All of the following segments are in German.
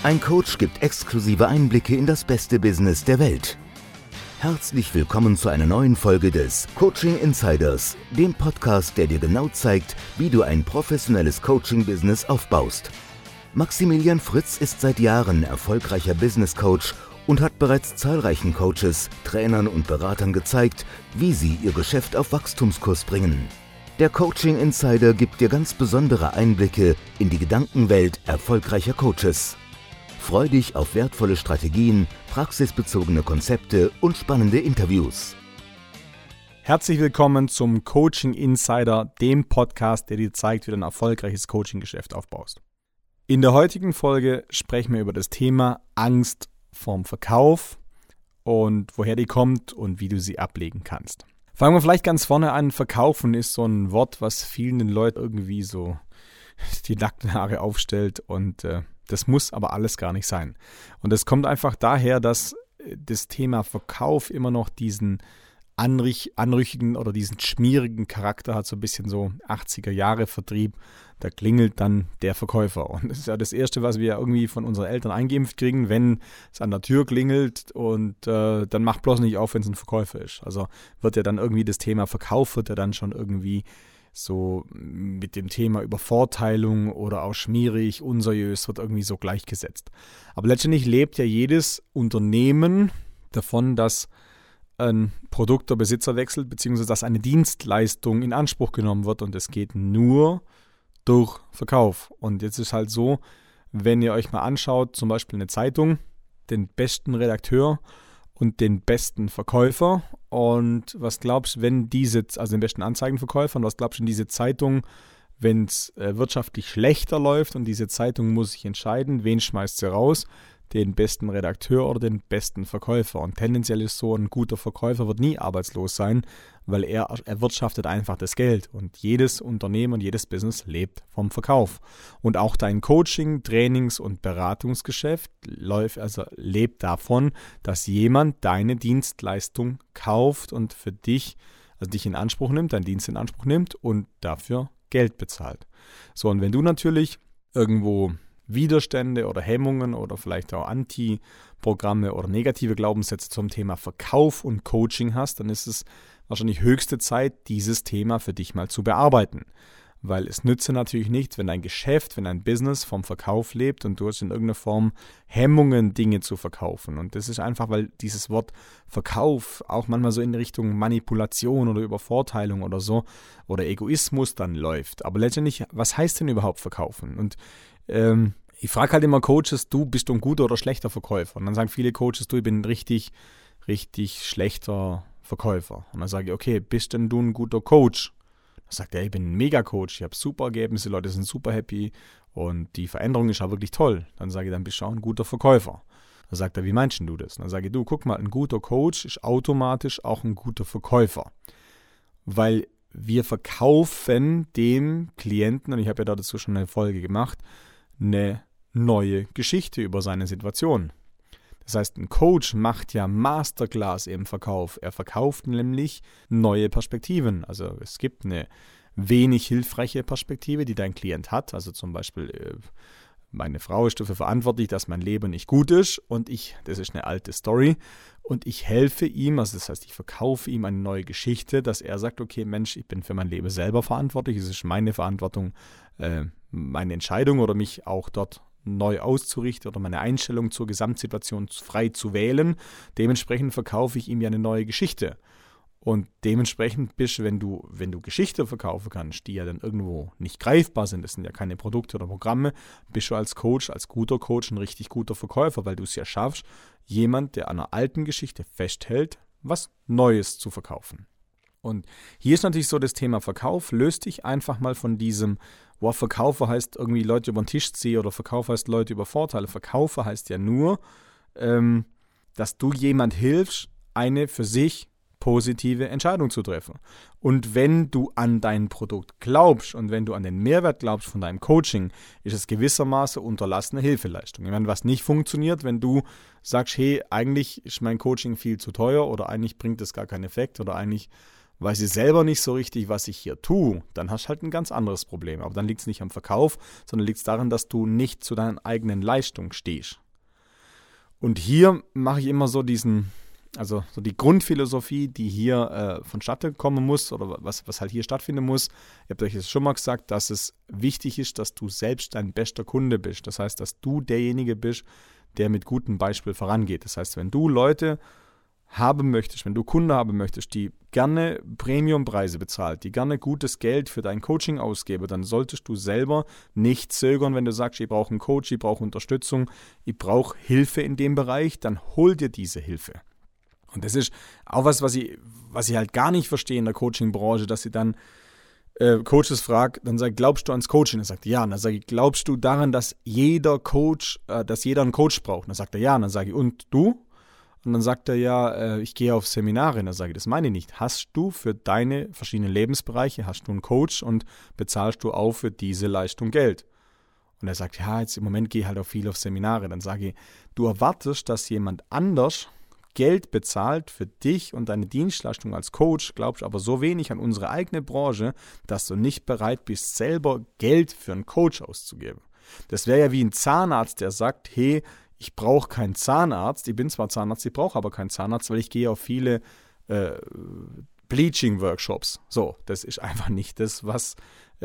Ein Coach gibt exklusive Einblicke in das beste Business der Welt. Herzlich willkommen zu einer neuen Folge des Coaching Insiders, dem Podcast, der dir genau zeigt, wie du ein professionelles Coaching-Business aufbaust. Maximilian Fritz ist seit Jahren erfolgreicher Business Coach und hat bereits zahlreichen Coaches, Trainern und Beratern gezeigt, wie sie ihr Geschäft auf Wachstumskurs bringen. Der Coaching Insider gibt dir ganz besondere Einblicke in die Gedankenwelt erfolgreicher Coaches. Freu dich auf wertvolle Strategien, praxisbezogene Konzepte und spannende Interviews. Herzlich willkommen zum Coaching Insider, dem Podcast, der dir zeigt, wie du ein erfolgreiches Coaching-Geschäft aufbaust. In der heutigen Folge sprechen wir über das Thema Angst vorm Verkauf und woher die kommt und wie du sie ablegen kannst. Fangen wir vielleicht ganz vorne an. Verkaufen ist so ein Wort, was vielen Leuten irgendwie so die nackten Haare aufstellt und das muss aber alles gar nicht sein. Und das kommt einfach daher, dass das Thema Verkauf immer noch diesen anrüchigen oder diesen schmierigen Charakter hat, so ein bisschen so 80er Jahre Vertrieb. Da klingelt dann der Verkäufer. Und das ist ja das Erste, was wir irgendwie von unseren Eltern eingeimpft kriegen, wenn es an der Tür klingelt und dann macht bloß nicht auf, wenn es ein Verkäufer ist. Also wird ja dann irgendwie das Thema Verkauf, wird ja dann schon irgendwie so mit dem Thema Übervorteilung oder auch schmierig, unseriös, wird irgendwie so gleichgesetzt. Aber letztendlich lebt ja jedes Unternehmen davon, dass ein Produkt der Besitzer wechselt, beziehungsweise dass eine Dienstleistung in Anspruch genommen wird und es geht nur durch Verkauf. Und jetzt ist halt so, wenn ihr euch mal anschaut, zum Beispiel eine Zeitung, den besten Redakteur und den besten Verkäufer und was glaubst du, wenn den besten Anzeigenverkäufer und was glaubst du, in diese Zeitung, wenn es wirtschaftlich schlechter läuft und diese Zeitung muss sich entscheiden, wen schmeißt sie raus, den besten Redakteur oder den besten Verkäufer. Und tendenziell ist so, ein guter Verkäufer wird nie arbeitslos sein, weil er erwirtschaftet einfach das Geld. Und jedes Unternehmen und jedes Business lebt vom Verkauf. Und auch dein Coaching-, Trainings- und Beratungsgeschäft lebt davon, dass jemand deine Dienstleistung kauft und für dich, also dich in Anspruch nimmt, deinen Dienst in Anspruch nimmt und dafür Geld bezahlt. So, und wenn du natürlich irgendwo Widerstände oder Hemmungen oder vielleicht auch Anti-Programme oder negative Glaubenssätze zum Thema Verkauf und Coaching hast, dann ist es wahrscheinlich höchste Zeit, dieses Thema für dich mal zu bearbeiten. Weil es nütze natürlich nichts, wenn dein Geschäft, wenn dein Business vom Verkauf lebt und du hast in irgendeiner Form Hemmungen, Dinge zu verkaufen. Und das ist einfach, weil dieses Wort Verkauf auch manchmal so in Richtung Manipulation oder Übervorteilung oder so oder Egoismus dann läuft. Aber letztendlich, was heißt denn überhaupt verkaufen? Und ich frage halt immer Coaches, bist du ein guter oder schlechter Verkäufer? Und dann sagen viele Coaches, ich bin ein richtig, richtig schlechter Verkäufer. Und dann sage ich, okay, bist denn du ein guter Coach? Dann sagt er, ich bin ein Mega-Coach, ich habe super Ergebnisse, Leute sind super happy und die Veränderung ist auch wirklich toll. Dann sage ich, dann bist du auch ein guter Verkäufer. Dann sagt er, wie meinst du das? Dann sage ich, guck mal, ein guter Coach ist automatisch auch ein guter Verkäufer. Weil wir verkaufen dem Klienten, und ich habe ja dazu schon eine Folge gemacht, eine neue Geschichte über seine Situation. Das heißt, ein Coach macht ja Masterclass im Verkauf. Er verkauft nämlich neue Perspektiven. Also es gibt eine wenig hilfreiche Perspektive, die dein Klient hat. Also zum Beispiel, meine Frau ist dafür verantwortlich, dass mein Leben nicht gut ist und das ist eine alte Story und ich helfe ihm, also das heißt, ich verkaufe ihm eine neue Geschichte, dass er sagt, okay Mensch, ich bin für mein Leben selber verantwortlich, es ist meine Verantwortung, meine Entscheidung oder mich auch dort neu auszurichten oder meine Einstellung zur Gesamtsituation frei zu wählen. Dementsprechend verkaufe ich ihm ja eine neue Geschichte. Und dementsprechend bist du, wenn du Geschichte verkaufen kannst, die ja dann irgendwo nicht greifbar sind, das sind ja keine Produkte oder Programme, bist du als Coach, als guter Coach ein richtig guter Verkäufer, weil du es ja schaffst, jemand, der an einer alten Geschichte festhält, was Neues zu verkaufen. Und hier ist natürlich so das Thema Verkauf, löst dich einfach mal von diesem, Verkaufer heißt irgendwie Leute über den Tisch ziehen oder Verkauf heißt Leute über Vorteile. Verkaufer heißt ja nur, dass du jemand hilfst, eine für sich positive Entscheidung zu treffen. Und wenn du an dein Produkt glaubst und wenn du an den Mehrwert glaubst von deinem Coaching, ist es gewissermaßen unterlassene Hilfeleistung. Ich meine, was nicht funktioniert, wenn du sagst, hey, eigentlich ist mein Coaching viel zu teuer oder eigentlich bringt es gar keinen Effekt oder eigentlich weiß ich selber nicht so richtig, was ich hier tue, dann hast du halt ein ganz anderes Problem. Aber dann liegt es nicht am Verkauf, sondern liegt es daran, dass du nicht zu deiner eigenen Leistung stehst. Und hier mache ich immer so so die Grundphilosophie, die hier vonstatten kommen muss oder was halt hier stattfinden muss. Ich habe euch jetzt schon mal gesagt, dass es wichtig ist, dass du selbst dein bester Kunde bist. Das heißt, dass du derjenige bist, der mit gutem Beispiel vorangeht. Das heißt, wenn du Leute haben möchtest, wenn du Kunden haben möchtest, die gerne Premiumpreise bezahlt, die gerne gutes Geld für dein Coaching ausgeben, dann solltest du selber nicht zögern, wenn du sagst, ich brauche einen Coach, ich brauche Unterstützung, ich brauche Hilfe in dem Bereich, dann hol dir diese Hilfe. Und das ist auch was ich halt gar nicht verstehe in der Coaching-Branche, dass sie dann Coaches fragt, dann sagt, glaubst du ans Coaching? Dann sagt er ja. Und dann sage ich, glaubst du daran, dass jeder einen Coach braucht? Und dann sagt er ja. Und dann sage ich, und du? Und dann sagt er ja, ich gehe auf Seminare. Und dann sage ich, das meine ich nicht. Hast du für deine verschiedenen Lebensbereiche, hast du einen Coach und bezahlst du auch für diese Leistung Geld? Und er sagt, ja, jetzt im Moment gehe ich halt auch viel auf Seminare. Dann sage ich, du erwartest, dass jemand anders Geld bezahlt für dich und deine Dienstleistung als Coach, glaubst aber so wenig an unsere eigene Branche, dass du nicht bereit bist, selber Geld für einen Coach auszugeben. Das wäre ja wie ein Zahnarzt, der sagt, hey, ich brauche keinen Zahnarzt, ich bin zwar Zahnarzt, ich brauche aber keinen Zahnarzt, weil ich gehe auf viele Bleaching-Workshops. So, das ist einfach nicht das, was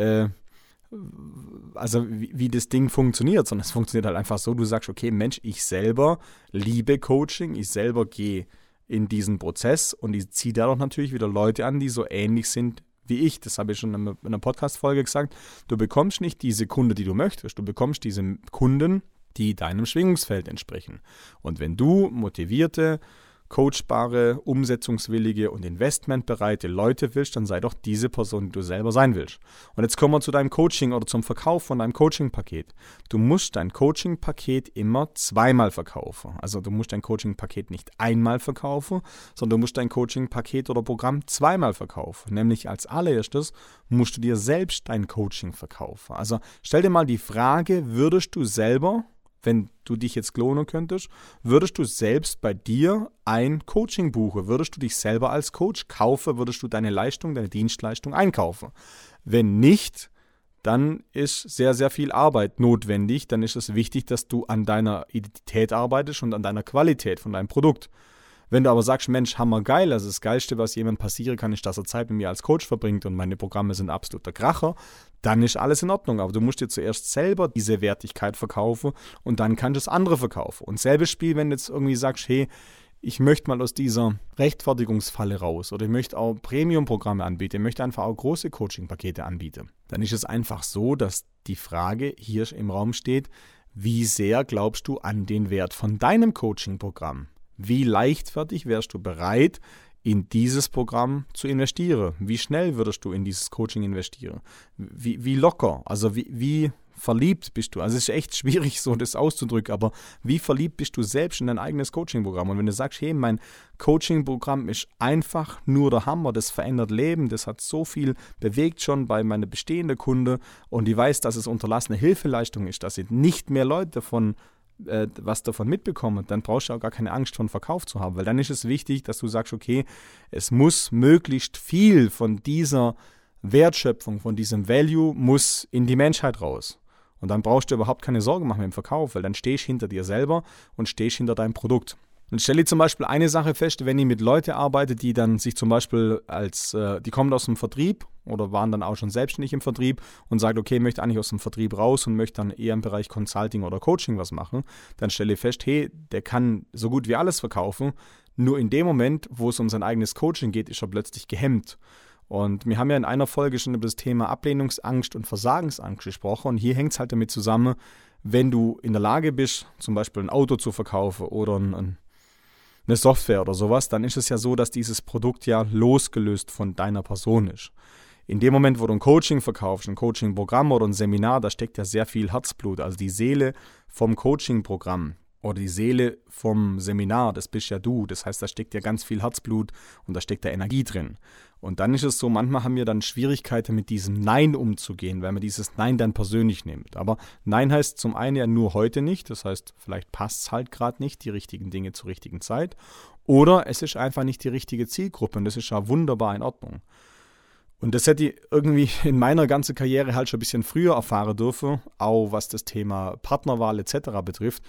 wie das Ding funktioniert, sondern es funktioniert halt einfach so, du sagst, okay, Mensch, ich selber liebe Coaching, ich selber gehe in diesen Prozess und ich ziehe dadurch natürlich wieder Leute an, die so ähnlich sind wie ich. Das habe ich schon in einer Podcast-Folge gesagt. Du bekommst nicht diese Kunden, die du möchtest, du bekommst diese Kunden, die deinem Schwingungsfeld entsprechen. Und wenn du motivierte, coachbare, umsetzungswillige und investmentbereite Leute willst, dann sei doch diese Person, die du selber sein willst. Und jetzt kommen wir zu deinem Coaching oder zum Verkauf von deinem Coaching-Paket. Du musst dein Coaching-Paket immer zweimal verkaufen. Also du musst dein Coaching-Paket nicht einmal verkaufen, sondern du musst dein Coaching-Paket oder Programm zweimal verkaufen. Nämlich als allererstes musst du dir selbst dein Coaching verkaufen. Also stell dir mal die Frage, würdest du selber, wenn du dich jetzt klonen könntest, würdest du selbst bei dir ein Coaching buchen? Würdest du dich selber als Coach kaufen? Würdest du deine Leistung, deine Dienstleistung einkaufen? Wenn nicht, dann ist sehr, sehr viel Arbeit notwendig. Dann ist es wichtig, dass du an deiner Identität arbeitest und an deiner Qualität von deinem Produkt. Wenn du aber sagst, Mensch, hammergeil, also das Geilste, was jemandem passieren kann, ist, dass er Zeit mit mir als Coach verbringt und meine Programme sind absoluter Kracher, dann ist alles in Ordnung. Aber du musst dir zuerst selber diese Wertigkeit verkaufen und dann kannst du es andere verkaufen. Und selbes Spiel, wenn du jetzt irgendwie sagst, hey, ich möchte mal aus dieser Rechtfertigungsfalle raus oder ich möchte auch Premium-Programme anbieten, ich möchte einfach auch große Coaching-Pakete anbieten, dann ist es einfach so, dass die Frage hier im Raum steht, wie sehr glaubst du an den Wert von deinem Coaching-Programm? Wie leichtfertig wärst du bereit, in dieses Programm zu investieren? Wie schnell würdest du in dieses Coaching investieren? Wie locker? Also wie verliebt bist du? Also es ist echt schwierig, so das auszudrücken, aber wie verliebt bist du selbst in dein eigenes Coaching-Programm? Und wenn du sagst, hey, mein Coaching-Programm ist einfach nur der Hammer, das verändert Leben, das hat so viel bewegt schon bei meinen bestehenden Kunden und ich weiß, dass es unterlassene Hilfeleistung ist, dass ich nicht mehr Leute was davon mitbekommen, dann brauchst du auch gar keine Angst von Verkauf zu haben, weil dann ist es wichtig, dass du sagst, okay, es muss möglichst viel von dieser Wertschöpfung, von diesem Value muss in die Menschheit raus. Und dann brauchst du überhaupt keine Sorgen machen im Verkauf, weil dann stehst du hinter dir selber und stehst hinter deinem Produkt. Und stelle zum Beispiel eine Sache fest, wenn ich mit Leuten arbeite, die dann sich zum Beispiel die kommen aus dem Vertrieb oder waren dann auch schon selbstständig im Vertrieb und sagen, okay, ich möchte eigentlich aus dem Vertrieb raus und möchte dann eher im Bereich Consulting oder Coaching was machen, dann stelle ich fest, hey, der kann so gut wie alles verkaufen, nur in dem Moment, wo es um sein eigenes Coaching geht, ist er plötzlich gehemmt. Und wir haben ja in einer Folge schon über das Thema Ablehnungsangst und Versagensangst gesprochen und hier hängt es halt damit zusammen, wenn du in der Lage bist, zum Beispiel ein Auto zu verkaufen oder eine Software oder sowas, dann ist es ja so, dass dieses Produkt ja losgelöst von deiner Person ist. In dem Moment, wo du ein Coaching verkaufst, ein Coaching-Programm oder ein Seminar, da steckt ja sehr viel Herzblut, also die Seele vom Coaching-Programm, oder die Seele vom Seminar, das bist ja du. Das heißt, da steckt ja ganz viel Herzblut und da steckt da Energie drin. Und dann ist es so, manchmal haben wir dann Schwierigkeiten mit diesem Nein umzugehen, weil man dieses Nein dann persönlich nimmt. Aber Nein heißt zum einen ja nur heute nicht, das heißt, vielleicht passt es halt gerade nicht, die richtigen Dinge zur richtigen Zeit. Oder es ist einfach nicht die richtige Zielgruppe und das ist ja wunderbar in Ordnung. Und das hätte ich irgendwie in meiner ganzen Karriere halt schon ein bisschen früher erfahren dürfen, auch was das Thema Partnerwahl etc. betrifft,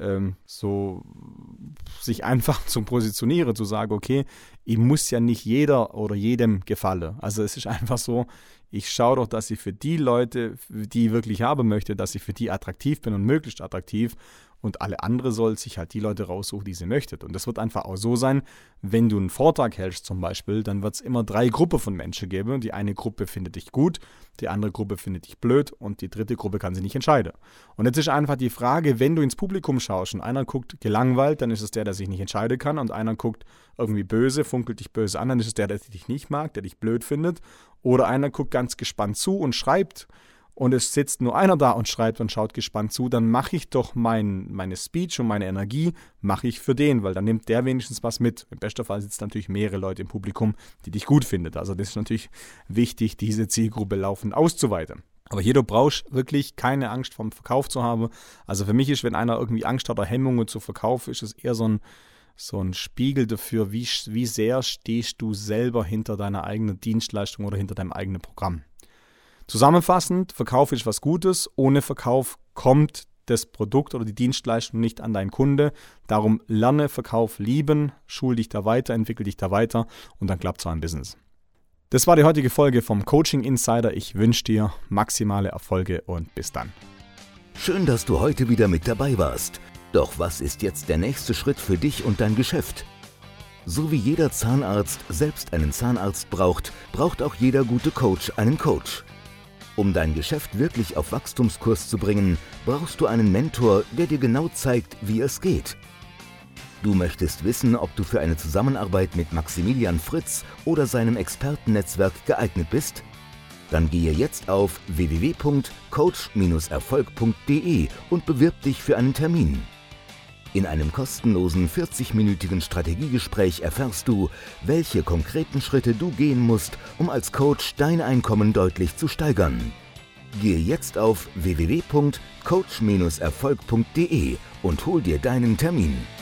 so sich einfach zu positionieren, zu sagen, okay, ich muss ja nicht jeder oder jedem gefallen. Also es ist einfach so, ich schaue doch, dass ich für die Leute, die ich wirklich haben möchte, dass ich für die attraktiv bin und möglichst attraktiv. Und alle andere soll sich halt die Leute raussuchen, die sie möchtet. Und das wird einfach auch so sein, wenn du einen Vortrag hältst zum Beispiel, dann wird es immer 3 Gruppen von Menschen geben. Die eine Gruppe findet dich gut, die andere Gruppe findet dich blöd und die dritte Gruppe kann sich nicht entscheiden. Und jetzt ist einfach die Frage, wenn du ins Publikum schaust und einer guckt gelangweilt, dann ist es der sich nicht entscheiden kann und einer guckt irgendwie böse, funkelt dich böse an, dann ist es der dich nicht mag, der dich blöd findet. Oder einer guckt ganz gespannt zu und schreibt, und es sitzt nur einer da und schreibt und schaut gespannt zu, dann mache ich doch meine Speech und meine Energie mache ich für den, weil dann nimmt der wenigstens was mit. Im besten Fall sitzen natürlich mehrere Leute im Publikum, die dich gut finden. Also das ist natürlich wichtig, diese Zielgruppe laufend auszuweiten. Aber hier, du brauchst wirklich keine Angst vom Verkauf zu haben. Also für mich ist, wenn einer irgendwie Angst hat oder Hemmungen zu verkaufen, ist es eher so ein Spiegel dafür, wie sehr stehst du selber hinter deiner eigenen Dienstleistung oder hinter deinem eigenen Programm. Zusammenfassend, Verkauf ist was Gutes. Ohne Verkauf kommt das Produkt oder die Dienstleistung nicht an deinen Kunde. Darum lerne Verkauf lieben, schul dich da weiter, entwickel dich da weiter und dann klappt es auch im Business. Das war die heutige Folge vom Coaching Insider. Ich wünsche dir maximale Erfolge und bis dann. Schön, dass du heute wieder mit dabei warst. Doch was ist jetzt der nächste Schritt für dich und dein Geschäft? So wie jeder Zahnarzt selbst einen Zahnarzt braucht, braucht auch jeder gute Coach einen Coach. Um dein Geschäft wirklich auf Wachstumskurs zu bringen, brauchst du einen Mentor, der dir genau zeigt, wie es geht. Du möchtest wissen, ob du für eine Zusammenarbeit mit Maximilian Fritz oder seinem Expertennetzwerk geeignet bist? Dann gehe jetzt auf www.coach-erfolg.de und bewirb dich für einen Termin. In einem kostenlosen 40-minütigen Strategiegespräch erfährst du, welche konkreten Schritte du gehen musst, um als Coach dein Einkommen deutlich zu steigern. Gehe jetzt auf www.coach-erfolg.de und hol dir deinen Termin.